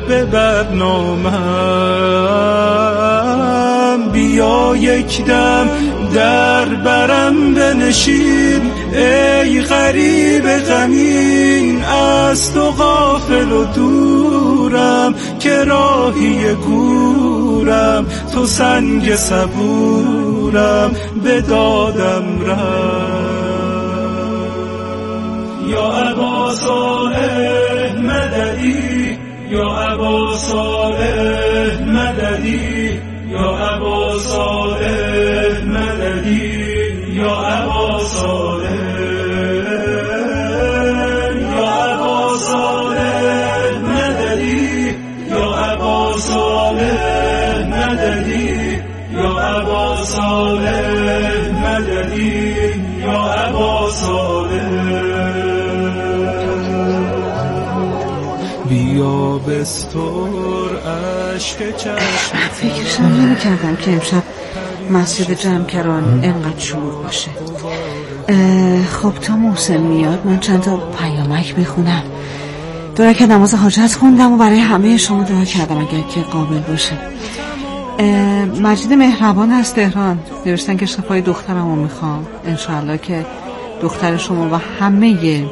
ببر نامم. بیا یک دم در برم بنشین ای غریب غمین، از تو غافل و دورم که راهی گورم، تو سنگ صبورم به دادم رفت. یا ابا صالح مددی، یا ابا صالح مددی، یا ابا صالح مددی، یا ابا صالح، یا ابا صالح مددی، یا ابا صالح مددی، یا ابا صالح مددی، یا ابا صالح. بیا بستر عشق چشم. فکرشم نمی‌کردم که امشب مسجد جمکران اینقدر شلوغ باشه. خب تا محسن میاد من چند تا پیامک میخونم. دو رکعت نماز حاجت خوندم و برای همه شما دعا کردم اگر که قابل باشه. مجید مهربان از تهران نوشتن که شفای دخترمو میخوام، انشاءالله که دختر شما و همه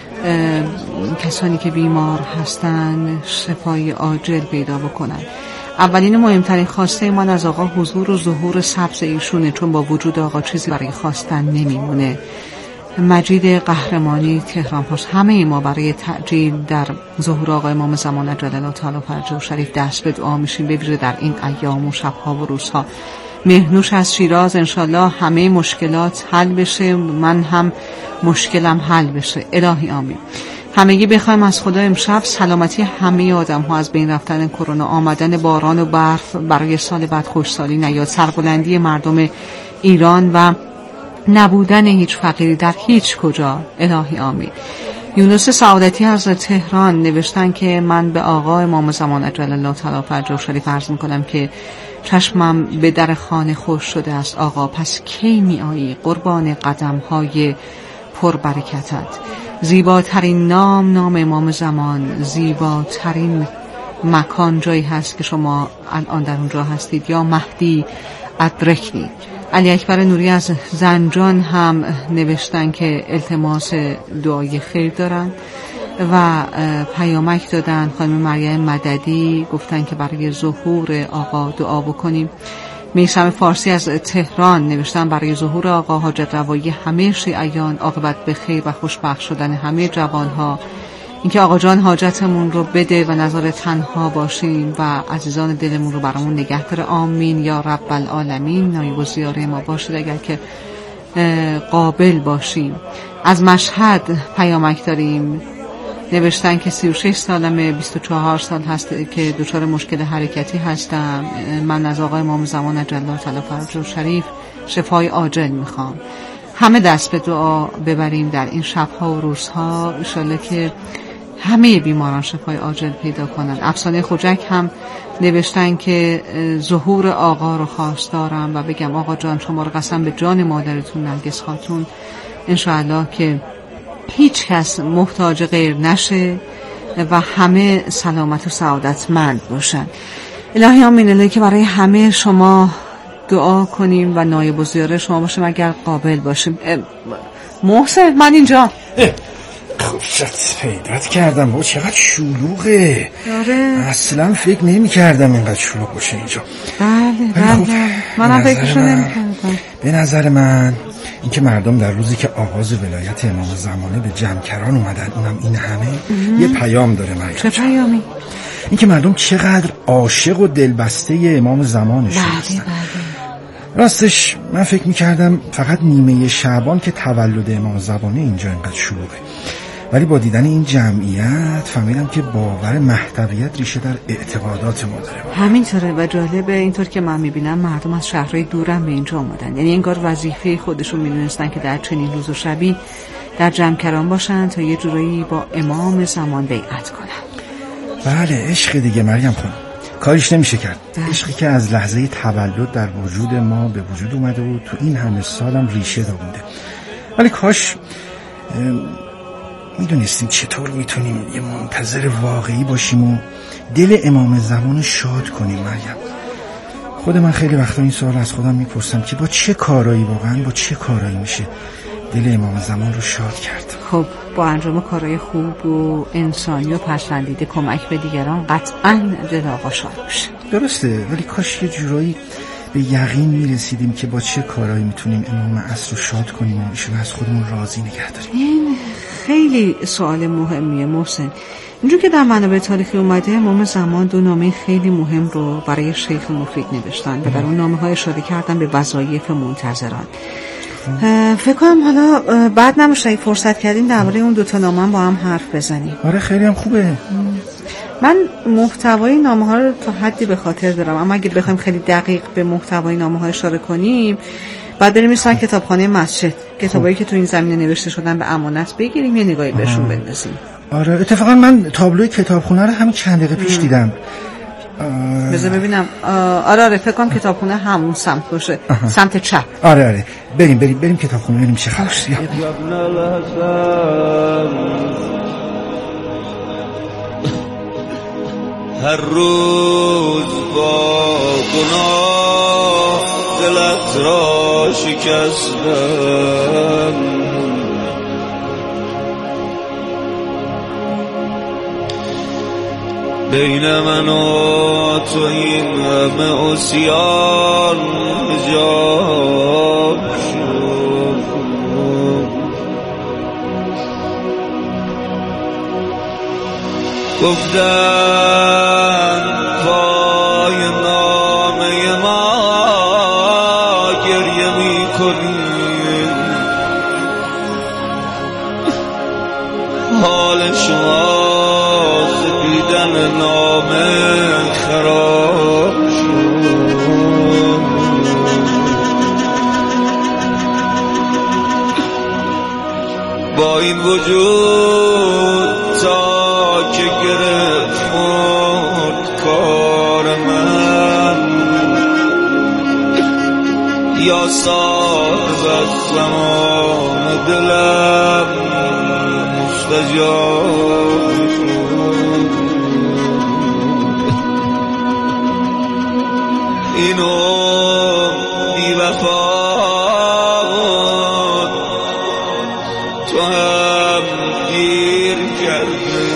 کسانی که بیمار هستن شفای عاجل پیدا بکنن. اولین مهمترین خواسته من از آقا حضور و ظهور سبز ایشونه، چون با وجود آقا چیزی برای خواستن نمیمونه. مجید قهرمانی تهران پاس، همه ما برای تعجیل در ظهور آقا امام زمان عجل الله تعالی فرجه شریف دست به دعا میشیم، به ویژه در این ایام و شبها و روزها. مهنوش از شیراز انشالله همه مشکلات حل بشه، من هم مشکلم حل بشه، الهی آمین. همگی بخوایم از خدا امشب سلامتی همه آدم ها، از بین رفتن کرونا، آمدن باران و برف برای سال بعد خوشسالی نیاد، سربلندی مردم ایران و نبودن هیچ فقیری در هیچ کجا، الهی آمین. یونس سعادتی از تهران نوشتن که من به آقا امام زمان عجل الله تعالی فرجه شریف عرض میکنم که چشمم به در خانه خوش شده است آقا، پس کی می آیی قربان قدم های پر برکتت. زیباترین نام امام زمان، زیباترین مکان جایی هست که شما الان در اونجا هستید، یا مهدی ادرکنی. علی اکبر نوری از زنجان هم نوشتن که التماس دعای خیر دارن و پیامک دادن. خانم مریم مددی گفتن که برای ظهور آقا دعا بکنیم. میثم فارسی از تهران نوشتن برای ظهور آقا، حاجت روایی همه شیعیان، عاقبت به خیر و خوشبخت شدن همه جوانها، اینکه آقا جان حاجتمون رو بده و نظر تنها باشیم و عزیزان دلمون رو برامون نگه داره، آمین یا رب العالمین. نایب الزیاره ما باشید اگر که قابل باشیم. از مشهد پیامک داریم، نوشتن که 36 سالمه، 24 سال هست که دچار مشکل حرکتی هستم. من از آقای امام زمان عجل الله تعالی فرجه شریف شفای عاجل میخوام. همه دست به دعا ببریم در این شبها و روزها، ان شاءالله که همه بیماران شفای عاجل پیدا کنن. افسانه خوجک هم نوشتن که ظهور آقا رو خواستارم و بگم آقا جان شما رو قسم به جان مادرتون نرگس خاتون ان شاءالله که هیچ کس محتاج غیر نشه و همه سلامت و سعادتمند باشن. الهی آمین. الهی که برای همه شما دعا کنیم و نایب الزیاره شما باشیم اگر قابل باشیم. محسن من اینجا. خوشت پیدات کردم بابا، چقدر شلوغه. آره اصلا فکر نمی کردم اینقدر شلوغ باشه اینجا. بله منم فکرشو نمی کردم. به نظر من اینکه مردم در روزی که آغاز ولایت امام زمانه به جمکران اومدن، اونم این همه، یه پیام داره مریم. چه پیامی؟ اینکه مردم چقدر عاشق و دلبسته امام زمانشون هستن. راستش من فکر میکردم فقط نیمه شعبان که تولد امام زمانه اینجا اینقدر شلوغه، ولی با دیدن این جمعیت فهمیدم که باور محتویت ریشه در اعتقادات ما داره. همینطوره و جالبه اینطور که من میبینم مردم از شهرهای دورم به اینجا آمدن، یعنی انگار وظیفه خودشون میدونستن که در چنین روز و شبی در جمکران باشن تا یه جورایی با امام زمان بیعت کنن. بله عشق دیگه مریم خانم، کاریش نمیشه کرد. عشقی که از لحظه تولد در وجود ما به وجود اومده و تو این همه سالم ریشه داونده. ولی کاش میدونستیم چطور میتونیم یه منتظر واقعی باشیم و دل امام زمان رو شاد کنیم. مریم، خود من خیلی وقتا این سوال از خودم میپرسم که با چه کارایی میشه دل امام زمان رو شاد کرد. خب با انجام کارهای خوب و انسانی و پسندیده کمک به دیگران قطعاً دل آقا شاد میشه. درسته، ولی کاش یه جورایی به یقین میرسیدیم که با چه کارایی میتونیم امام عصر رو شاد کنیم و ایشون از خودمون راضی نگه داریم. این خیلی سوال مهمیه محسن. اینجور که در منابع تاریخی اومده امام زمان 2 نامه خیلی مهم رو برای شیخ مفید نوشتن و در اون نامه ها اشاره کردن به وظایف منتظران. فکر کنم حالا بعد نمیشه اگه فرصت کردیم درباره اون 2 نامه هم با هم حرف بزنیم. آره خیلی هم خوبه. من محتوای نامه ها رو تا حدی به خاطر دارم، اما اگه بخوایم خیلی دقیق به محتوای نامه ها اشاره کنیم بعد بریم مثلا کتابخانه مسجد کتابایی که تو این زمینه نوشته شدن به امانت بگیریم یه نگاهی بهشون بندازیم. آره اتفاقا من تابلوی کتابخونه رو همین چند دقیقه پیش دیدم. بذار ببینم. آره فکر کنم کتابخونه همون سمت باشه. سمت چپ. آره بریم کتابخونه ببینیم چه خبره. هر روز با گناه دلت را شکستم، بین من و تو این همه عصیان حجاب شد. گفتن پای نامه ما گریه می کنی، حال شما سپیدن نامه خراب شد. با این وجود تا که گرفت کار من، یا صاحب از زمان دلم مستجاب شد. اینو بی وفا تو هم گیر کردی.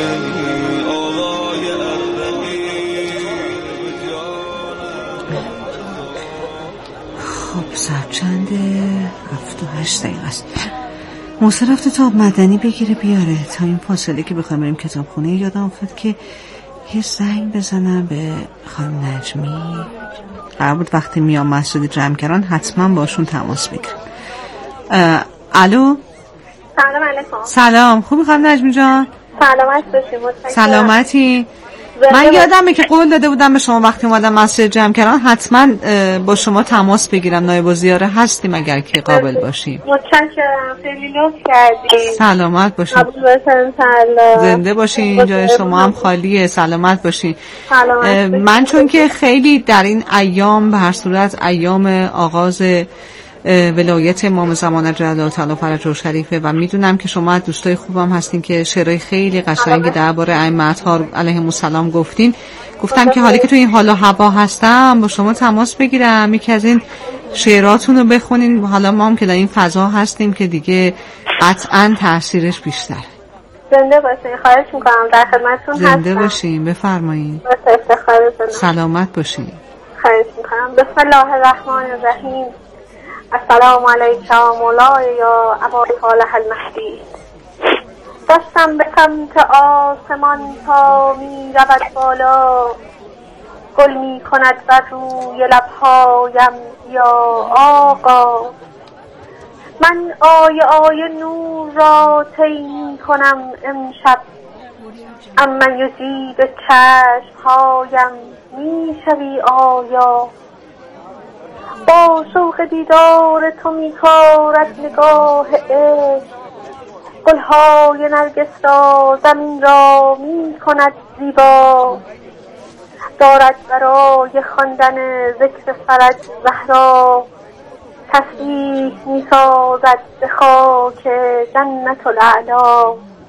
خب ساعت چنده؟ 7:08 است. موسی رفته تا مدنی بگیره بیاره. تا این فاصله که بخوایم بریم کتابخونه یادم افتاد که یه زنگ بزنم به خانم نجمی. قرار بود وقتی میام مسجد جمکران حتما باشون تماس بگیرم. الو. سلام علیکم. سلام، خوبی خانم نجمی جان؟ سلامت باشید. سلامتی. من یادمه که قول داده بودم به شما وقتی اومدم مسجد جمکران حتما با شما تماس بگیرم. نایب الزیاره هستیم اگر که قابل باشیم. متشکرم، خیلی لطف کردید. سلامت باشین. زنده باشین. جای شما هم خالیه. سلامت باشین. من چون که خیلی در این ایام به هر صورت ایام آغاز ولایت امام زمان عجل الله تعالی فرجه شریفه و میدونم که شما از دوستای خوبم هستین که شعرهای خیلی قشنگی درباره ائمه‌ها علیهم السلام گفتم که حالی که تو این حال و هوا هستم با شما تماس بگیرم یکی از این شعراتون رو بخونین. حالا ما هم که در این فضا هستیم که دیگه قطعاً تاثیرش بیشتر. زنده باشین. خواهش میکنم، در خدمتتون هستم. زنده باشین. بفرمایید. سلامت باشین. خواهش میکنم. بسم الله الرحمن الرحیم. السلام علیکم مولای یا ابا صالح المهدی. داشتم به سمت آسمان تا می رود بالا، گل می کند بر روی لبهایم یا آقا. من آیه نور را طی می کنم امشب، اما یزید چشمهایم می شوی آیا. با شوق دیدار تو می کارد نگاه عشق، گلهای نرگس را زمین را می کند زیبا. دارد برای خواندن ذکر فرج زهرا، تسبیح می سازد به خاک جنت الاعلی.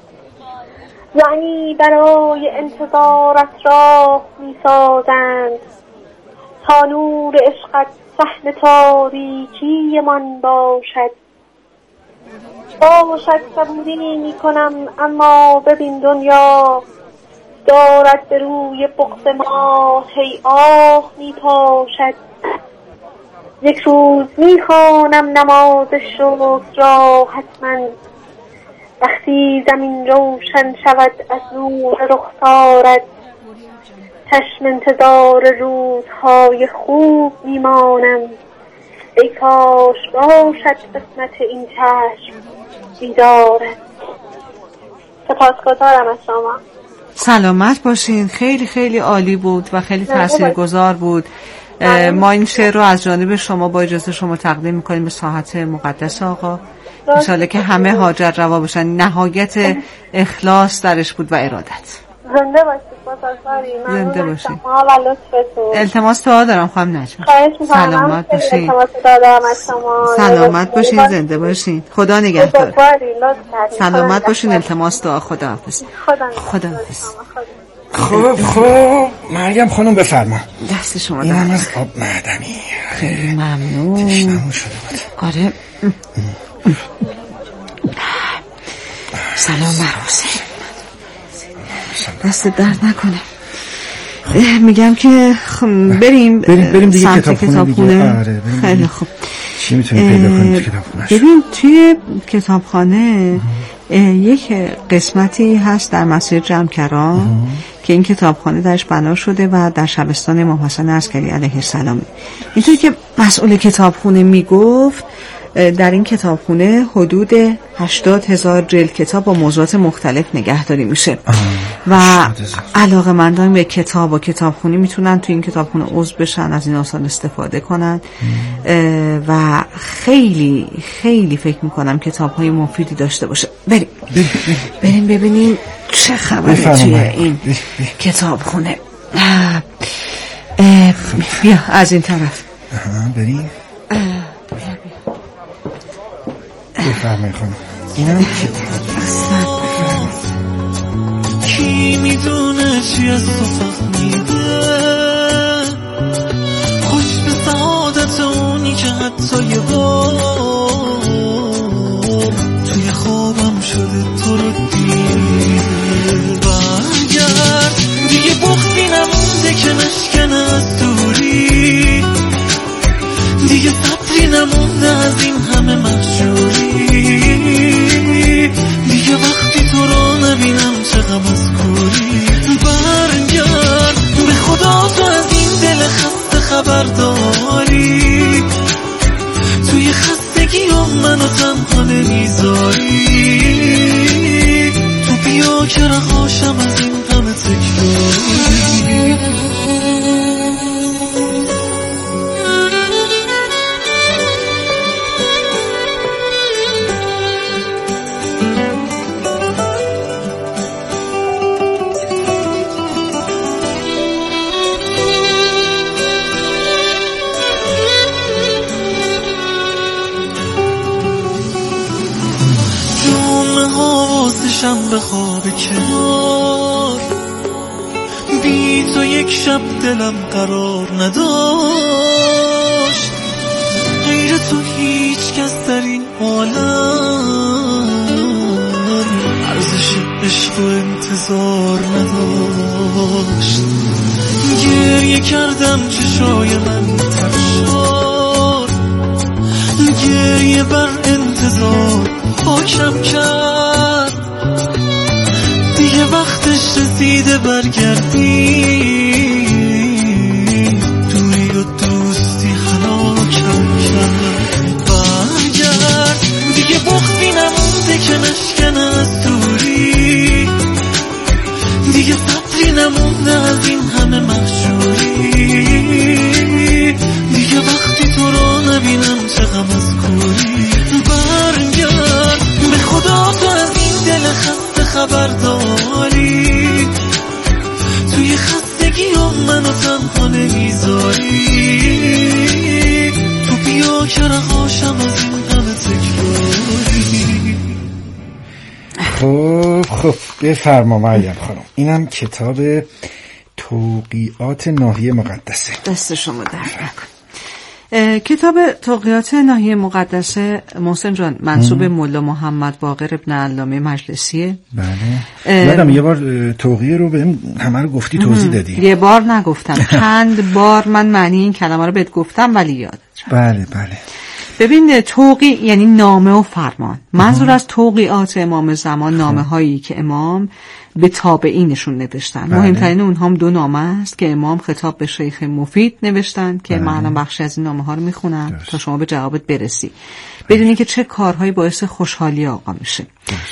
یعنی برای انتظارت راه می سازند تا نور عشقت صحن تاریکی من باشد. صبوری می کنم اما ببین دنیا دارد به روی بغض ما هی آه می پاشد. یک روز می خوانم نماز شکر را حتما وقتی زمین روشن شود از نور رخسارت. چشم انتظار روزهای خوب میمانم ای کاش باشد قسمت این چشم بیدارت. سپاسگزارم از شما. سلامت باشین. خیلی خیلی عالی بود و خیلی تاثیرگذار بود. ما این شعر رو از جانب شما با اجازه شما تقدیم میکنیم به ساحت مقدس آقا. انشالله که همه حاجت روا بشن. نهایت اخلاص درش بود و ارادت. زنده باشید. زنده باشید. شما و لطفتون. التماس دعا دارم خانم نجمه. سلامت باشین. التماس دعا دارم از شما. سلامت باشین. زنده باشین. خدا نگهدار. سلامت باشین. التماس دعا. خداحافظ. خداحافظ. خب مریم خانم بفرما. دست شما این هم از آب معدنی. خیلی ممنون. تشنمون شده بود. آره. سلام مرحوسه. دست درد نکنه. میگم که بریم دیگه کتابخونه. آره خیلی خوب. چی میتونیم پیدا کنیم تو کتابخونه؟ ببین توی کتابخانه یک قسمتی هست در مسیر جمکران که این کتابخانه درش بنا شده و در شبستان امام حسن عسکری علیه السلام. اینطوری که مسئول کتابخونه میگفت در این کتابخونه حدود 80,000 جلد کتاب با موضوعات مختلف نگهداری میشه و علاقه‌مندان به کتاب و کتابخونی میتونن تو این کتابخونه عضو بشن، از این آثار استفاده کنن و خیلی خیلی فکر میکنم کتاب‌های مفیدی داشته باشه. بریم ببینیم چه خبره توی این کتابخونه. بیا از این طرف. بریم. بفرمایید خانم. اینم کتاب. کی میدونه چی از تو فهمیده، خوش به سعادت اونی که حتی یه بار توی خوابم شده تو رو دیده. برگرد دیگه بغضی نمونده که نشکنه از دوری، دیگه سطری نمونده از این همه محجوری، دیگه وقتی تو رو نبینم چه غم از کوری. برگرد به خدا تو از این دل خسته خبر داری، توی خستگی منو تنها نمیذاری، تو بیا که رهاشم از این غم تکراری. شم به خواب کنار، بی تو یک شب دلم قرار نداشت، غیر تو هیچ کس در این عالم ارزش عشق و انتظار نداشت. گریه کردم چشای من تر شد، گریه بر انتظار پاکم کرد، دیگه وقتش رسیده برگردی، دوری و دوستی خلاکم کرد. برگرد دیگه بغضی نمونده که نشکنه از دوری، دیگه سطری نمونده از این همه محجوری، دیگه وقتی تو رو نبینم چه غم از کوری. برگرد به خدا تو از این دل خسته خبر داری، توی خستگی منو تنها نمیذاری، تو بیا که رهاشم از این غم تکراری. خب بفرما مریم خانم. اینم کتاب توقیعات ناحیه مقدسه. دست شما درد نکن. کتاب توقیعات ناحیه مقدسه محسن جان منسوب مولا محمد باقر ابن علامه مجلسیه. بله. یادم یه بار توقیع رو بهم همه رو گفتی توضیح دادی. یه بار نگفتم، چند بار من معنی این کلمه رو بهت گفتم ولی یادت رفت. بله بله. ببین توقیع یعنی نامه و فرمان. منظور از توقیعات امام زمان نامه هایی که امام به تابعینشون نوشتن. بله. مهمترین اونها هم 2 نامه است که امام خطاب به شیخ مفید نوشتن که من الان بخشی از این نامه ها رو میخونم تا شما به جوابت برسی، بدونی که چه کارهایی باعث خوشحالی آقا میشه.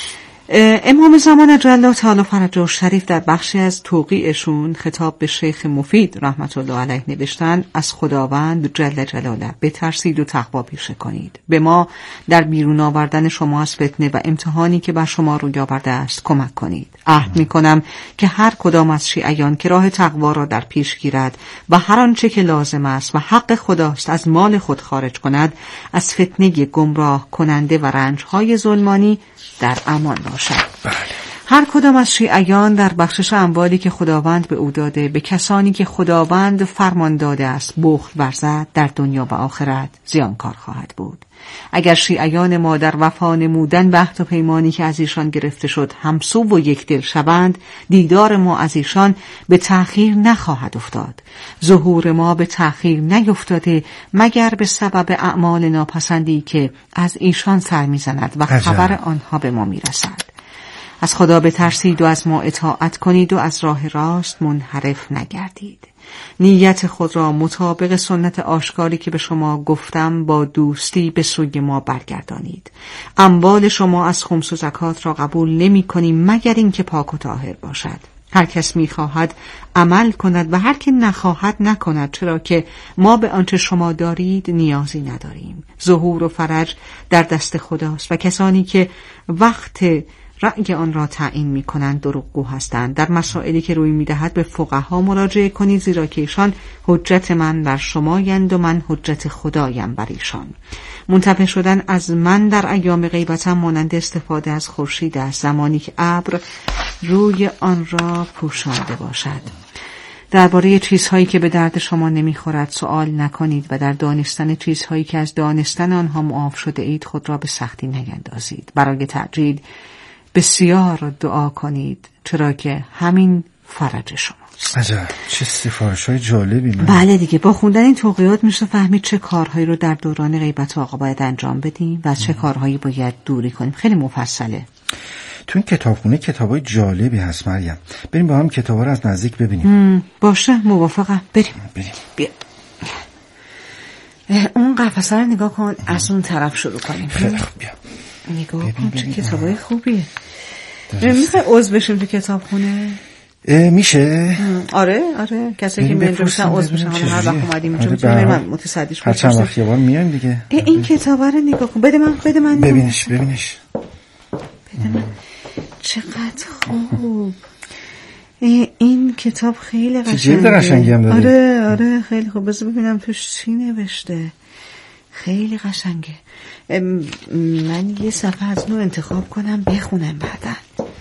امام زمان اجل الله تعالی فرجه الشریف در بخشی از توقیعشون خطاب به شیخ مفید رحمت الله علیه نوشتن: از خداوند جل جلاله بترسید و تقوا پیشه کنید. به ما در بیرون آوردن شما از فتنه و امتحانی که بر شما روی آورده است کمک کنید. عهد میکنم که هر کدام از شیعیان که راه تقوا را در پیش گیرد و هر آنچه که لازم است و حق خداست از مال خود خارج کند، از فتنه گمراه کننده و رنجهای ظلمانی در امان باشد. بله. هر کدام از شیعیان در بخشش اموالی که خداوند به او داده به کسانی که خداوند فرمان داده است بخل ورزد، در دنیا و آخرت زیانکار خواهد بود. اگر شیعیان ما در وفا نمودن به عهد و پیمانی که از ایشان گرفته شد همسو و یک دل شوند، دیدار ما از ایشان به تأخیر نخواهد افتاد. ظهور ما به تأخیر نیفتاده مگر به سبب اعمال ناپسندی که از ایشان سر میزند و خبر آنها به ما میرسد. از خدا بترسید و از ما اطاعت کنید و از راه راست منحرف نگردید. نیت خود را مطابق سنت آشکاری که به شما گفتم با دوستی به سوی ما برگردانید. اموال شما از خمس و زکات را قبول نمی کنیم مگر اینکه پاک و طاهر باشد. هر کس می خواهد عمل کند و هر که نخواهد نکند، چرا که ما به آنچه شما دارید نیازی نداریم. ظهور و فرج در دست خداست و کسانی که وقت رأی آن را تعیین می کنند دروغگو هستند. در مسائلی که روی می دهد به فقها مراجعه کنید، زیرا که ایشان حجت من بر شمایند و من حجت خدایم بر ایشان. منتفع شدن از من در ایام غیبتم مانند استفاده از خورشید است، زمانی که ابر روی آن را پوشانده باشد. درباره چیزهایی که به درد شما نمیخورد سوال نکنید و در دانستن چیزهایی که از دانستن آنها معاف شده اید خود را به سختی نیندازید. برای تعجیل بسیار دعا کنید، چرا که همین فرج شماست. عجب، چه سفارش‌های جالبی. بله دیگه، با خوندن این توقیعات میشه فهمید چه کارهایی رو در دوران غیبت آقا باید انجام بدیم و از چه کارهایی باید دوری کنیم. خیلی مفصله. تو این کتابخونه کتابای جالبی هست مریم. بریم با هم کتابا رو از نزدیک ببینیم. باشه، موافقم. بریم. بیا. اون قفسه رو نگاه کن، از اون طرف شروع کنیم. خیلی خوب، بیا. نگاه کن چه کتابای خوبیه. میخوای عضو بشیم تو کتابخونه؟ میشه؟ آره کسی که میان روشن عضو بشن. حالا هر وقت اومدیم اینجا میتونیم من متصدیش هر چند وقت یه بار میان دیگه. این کتابا رو نگاه کن. بده من ببینش. بده من. چقدر خوب. این کتاب خیلی قشنگه. جلد قشنگی هم داره. آره خیلی خوب. بذار ببینم توش چی نوشته. خیلی قشنگه. من یه صفحه از نو انتخاب کنم بخونم بعداً.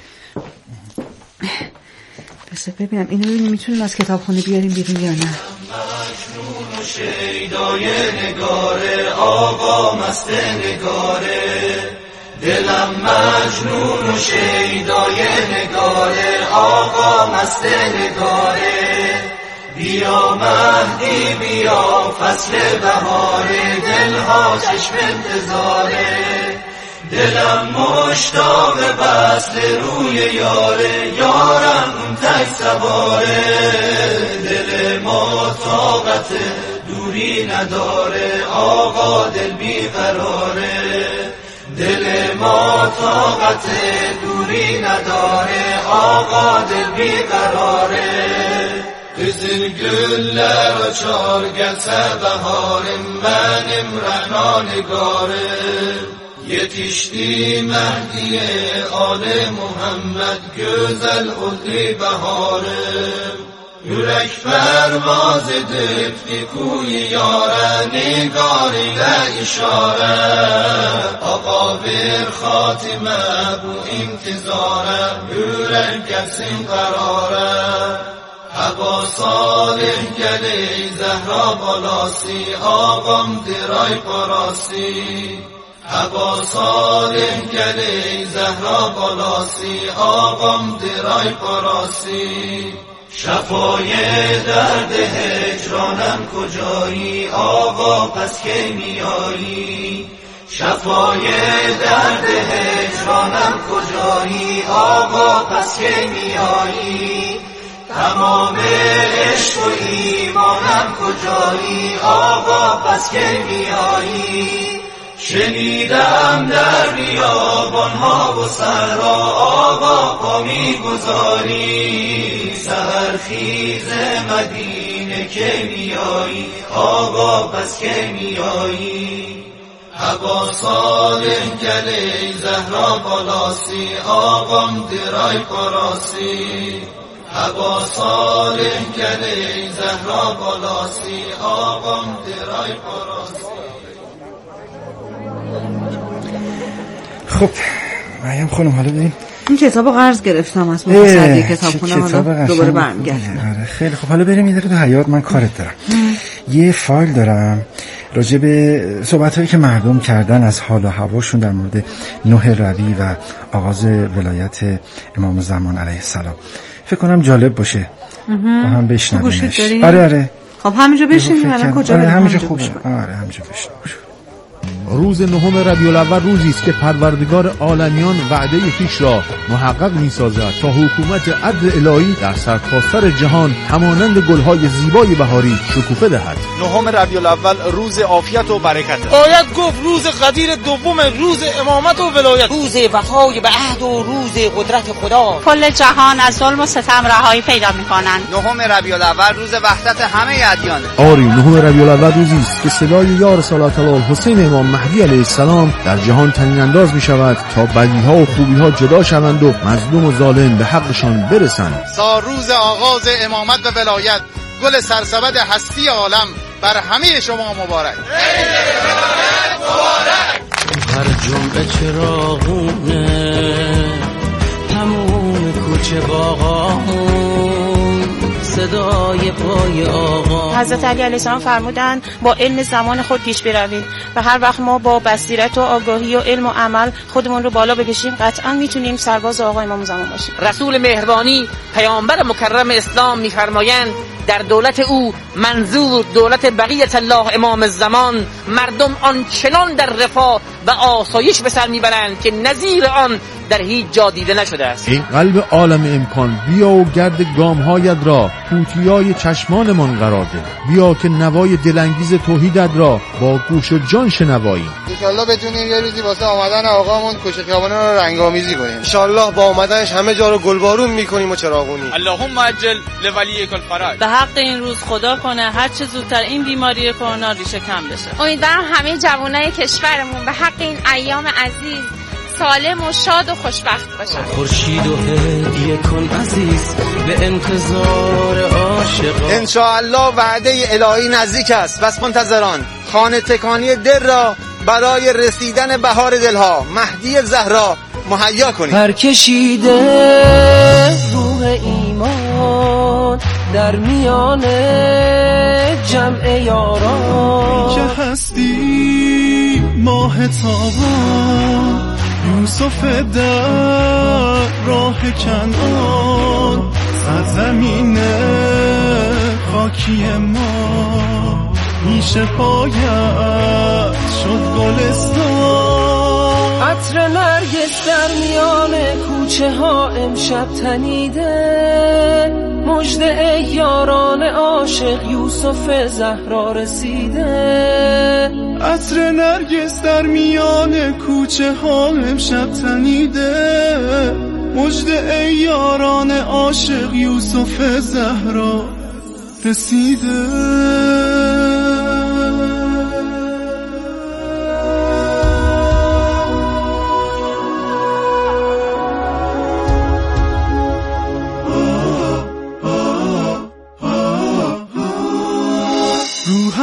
بس ببینم اینو ببینیم میتونیم از کتابخونه بیاریم بیرون یا نه. مجنون و شیدای نگاره، آقا مست نگاره. دلم مجنون و شیدای نگاره، آقا مست نگاره. بیا مهدی بیا فصل بهاره، دلها چشم انتظاره. دلم مشتاق وصل روی یاره، یارم اون تک سواره. دل ما طاقت دوری نداره، آقا دل بیقراره. دل ما طاقت دوری نداره، آقا دل بیقراره. قزل گلر و چارگلسه بهارم، منم رحنا نگاره. یتیشتی مهدی آل محمد، güzel oldu baharım. Yürek pervaz edip kuy yara nigariyle işare Ağa bir hatime bu intizare Yürek gelsin karare Haba salih geli zehra balasi Ağam diray parasi Haba salih geli zehra balasi Ağam diray parasi شفای درد هجرانم کجایی آقا پس کی میایی شفای درد هجرانم کجایی آقا پس کی میایی تمام عشق و ایمانم کجایی آقا پس کی میایی شنیدم در بیابانها و صحرا آقا پا میگذاری سحرخیز مدینه که میایی آقا پس که میایی هوا صالح گلی زهرا بالاسی آقام درای پاراسی هوا صالح گلی زهرا بالاسی آقام درای پاراسی. خب مریم خانم حالا بریم این کتابو قرض گرفتم از مصدی کتابخونه حالا دوباره برمیگردم. آره خیلی خب حالا بریم یه دقیقه تو حیاط من کارت دارم. یه فایل دارم راجع به صحبت‌هایی که مردم کردن از حال و هواشون در مورد نوح روی و آغاز ولایت امام زمان علیه السلام. فکر کنم جالب باشه با هم بشنویمش. آره خب همینجا بشینیم الان کجا بریم؟ همینجا خوبه. آره همینجا بشینیم. روز نهم ربیع الاول روزی است که پروردگار عالمیان وعده خویش را محقق می‌سازد تا حکومت عدل الهی در سرتاسر جهان همانند گل‌های زیبای بهاری شکوفه دهد. نهم ربیع الاول روز عافیت و برکت. باید گفت روز قدیر دوم روز امامت و ولایت، روز وفای به عهد و روز قدرت خدا. کل جهان از ظلم و ستم رهایی پیدا می‌کنند. نهم ربیع الاول روز وحدت همه ادیان. آری نهم ربیع الاول روزی است که صدای یا رسول الله حسین امام مهدی علیه السلام در جهان طنین انداز می شود تا بدیها و خوبیها جدا شوند و مظلوم و ظالم به حقشان برسند. روز آغاز امامت و ولایت، گل سرسبد هستی عالم بر همه شما مبارک. عید ولایت مبارک. هر جمعه چراغونه تموم کوچه باغامون صدای پای آقا. حضرت علی علیه السلام فرمودند با علم زمان خود پیش بروید و هر وقت ما با بصیرت و آگاهی و علم و عمل خودمون رو بالا بکشیم قطعا میتونیم سرباز آقا امام زمان باشیم. رسول مهربانی پیامبر مکرم اسلام میفرمایند در دولت او منظور دولت بقیت الله امام الزمان مردم آنچنان در رفاه و آسایش به سر میبرند که نظیر آن در هیچ جا دیده نشده است. این قلب عالم امکان بیا و گرد گامهایت را توتیای چشمانمان قرار ده. بیا که نوای دلانگیز توحیدت را با گوش و جان شنواییم. انشالله بتونیم یه روزی واسه آمدن آقامون کوچه خیابانا رو رنگ‌آمیزی کنیم. انشالله با آمدنش همه جا رو گلبارون میکنیم و چراغونی. اللهم عجل لولیک الفرج. به حق این روز خدا کنه هر چه زودتر این بیماری کرونا ریشه کم بشه. امیدوارم همه جوانای کشورمون به حق این ایام عزیز سالم و شاد و خوشبخت باشن. خورشید و هدیه کن عزیز به انتظار عاشقان. انشاءالله وعده الهی نزدیک است. بس منتظران خانه تکانی دل را برای رسیدن بهار دلها مهدی زهرا مهیا کنید. پرکشیده روح ایمان در میان جمع یاران که هستی ماه تابان یوسف در راه کنعان سرزمین خاکی ما میشه پایت شد گلستان. عطر نرگس در میان کوچه ها امشب تنیده مژده ای یاران عاشق یوسف زهرا رسیده. عطر نرگس در میان کوچه ها امشب تنیده مژده ای یاران عاشق یوسف زهرا رسیده.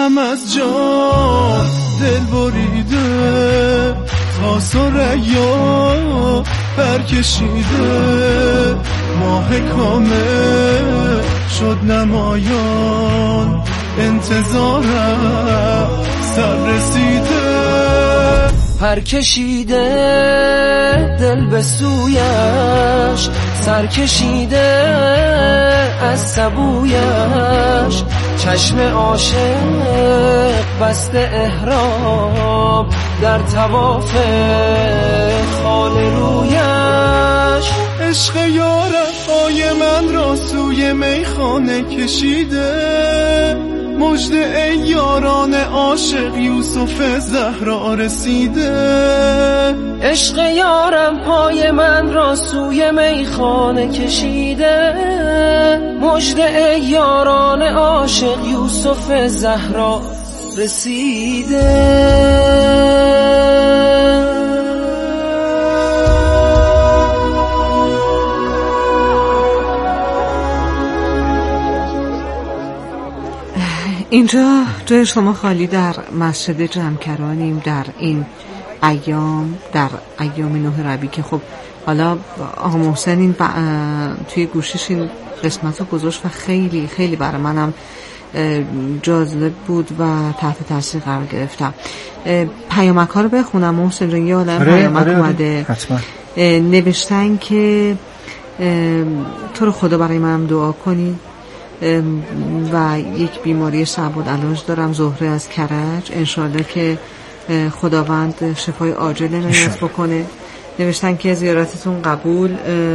هم از جان دل بریده، تا ثریا برکشیده، ماه کامل شد نمایان، انتظارم سر رسیده. پر کشیده دل به سویش، سر کشیده از سبویش، چشم عاشق بسته احرام در طواف خانه رویش. عشق یارم پای من را سوی میخانه کشیده، مژده ای یاران عاشق یوسف زهرا رسیده. عشق یارم پای من را سوی میخانه کشیده، مژده ای یاران عاشق یوسف زهرا رسیده. اینجا جای شما خالی در مسجد جمکرانیم در این ایام، در ایام 9 ربیع که خب حالا آقا محسن این توی گوشش این قسمت رو گذاشت و خیلی خیلی برای منم جالب بود و تحت تاثیر قرار گرفتم. پیامک ها رو بخونم محسن جان، یه عالم پیامک اومده. نوشتن که تو رو خدا برای منم دعا کنی و یک بیماری صعب العلاج دارم، زهره از کرج، انشالله که خداوند شفای عاجل عنایت بکنه. نوشتن که زیارتتون قبول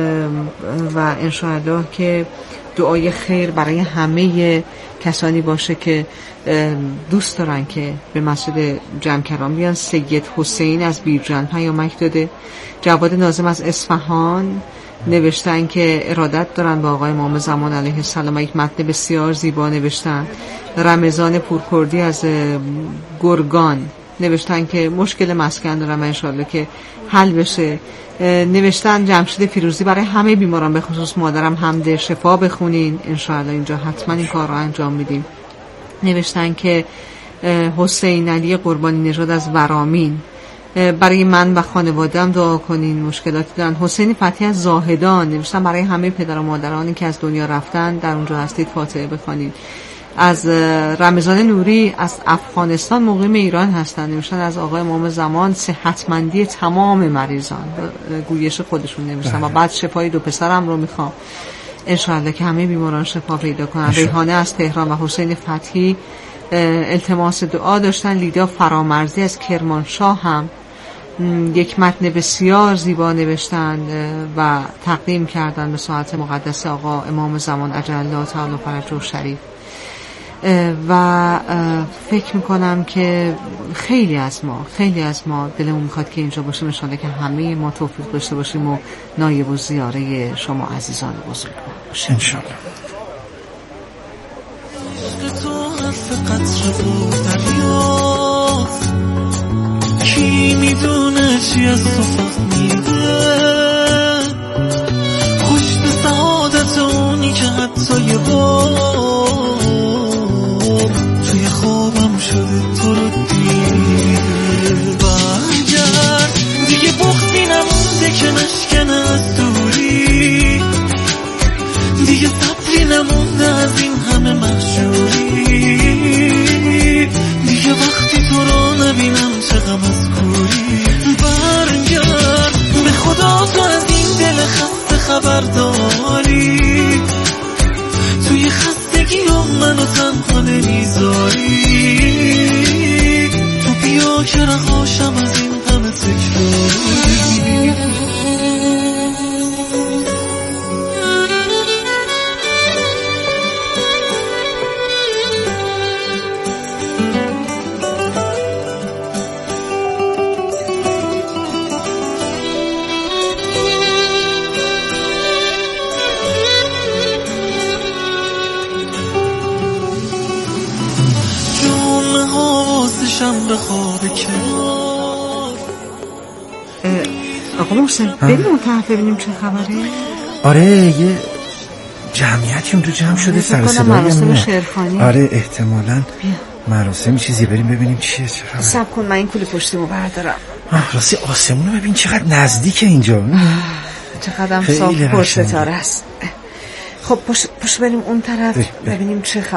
و انشالله که دعای خیر برای همه کسانی باشه که دوست دارن که به مسجد جمکران بیان. سید حسین از بیرجند پیامک داده. جواد ناظم از اصفهان نوشتن که ارادت دارن با آقای امام زمان علیه السلام، یک متن بسیار زیبا نوشتن. رمضان پورکردی از گرگان نوشتن که مشکل مسکن دارم انشالله که حل بشه. نوشتن جمشید فیروزی برای همه بیماران به خصوص مادرم حمد شفا بخونین، انشالله اینجا حتما این کار رو انجام میدیم. نوشتن که حسین علی قربانی نژاد از ورامین برای من و خانواده‌ام دعا کنین، مشکلاتی دارن. حسین فتحی از زاهدان نوشتن برای همه پدر و مادرانی که از دنیا رفتن در اونجا هستید فاتحه بخونین. از رمضان نوری از افغانستان مقیم ایران هستن، نوشتن از آقای امام زمان صحتمندی تمام مریضان، گویش خودشون نوشتن و بعد شفای 2 پسرم رو میخوام انشاءالله که همه بیماران شفا پیدا کنن. ریحانه از تهران و حسین فتحی التماس دعا داشتن. لیدا فرامرزی از کرمانشاه هم یک متن بسیار زیبا نوشتن و تقدیم کردن به ساعت مقدس آقا امام زمان عجل الله تعالی فرجه شریف. و فکر میکنم که خیلی از ما دلمون میخواد که اینجا باشیم، انشاءالله که همه ما توفیق داشته باشیم و نایب و زیاره شما عزیزان بزرگ باشیم انشاءالله. کی میدونه چی از تو فهمیده، خوش به سعادت اونی که حتی یه بار توی خوابم شده تو رو دیده. برگرد دیگه بختی نمونده که نشکنه از دوری، دیگه صبری نمونده از این همه محشوری، دیگه وقتی تو رو نبینم چه غم از کوری. برگرد به خدا تو از این دل خسته خبر داری، توی خستگی منو تنها نمیذاری، تو بیا که رهاشم از این غم تکراری. به خواب کنار. آقا محسن بریم اون طرف ببینیم چه خبره. آره یه جمعیتی اون تو جمع شده، سر صدای مراسم شعرخوانی. آره احتمالاً مراسم چیزی بریم ببینیم چیه. چقدر صبر کن من این کوله پشتیمو بردارم. راستی آسمونو ببین چقدر نزدیکه اینجا. چقدر صاف پر ستاره است. خب پشت بریم اون طرف ببینیم چه خبر.